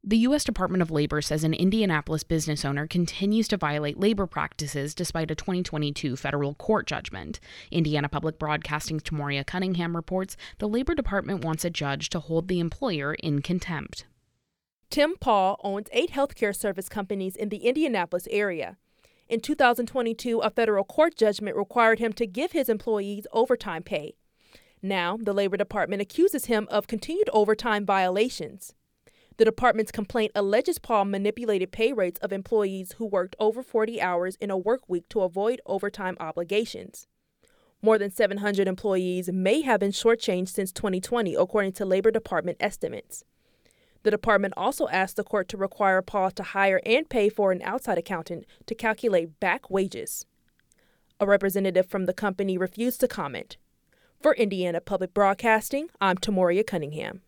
The U.S. Department of Labor says an Indianapolis business owner continues to violate labor practices despite a 2022 federal court judgment. Indiana Public Broadcasting's Tamoria Cunningham reports the Labor Department wants a judge to hold the employer in contempt. Tim Paul owns 8 healthcare service companies in the Indianapolis area. In 2022, a federal court judgment required him to give his employees overtime pay. Now, the Labor Department accuses him of continued overtime violations. The department's complaint alleges Paul manipulated pay rates of employees who worked over 40 hours in a work week to avoid overtime obligations. More than 700 employees may have been shortchanged since 2020, according to Labor Department estimates. The department also asked the court to require Paul to hire and pay for an outside accountant to calculate back wages. A representative from the company refused to comment. For Indiana Public Broadcasting, I'm Tamoria Cunningham.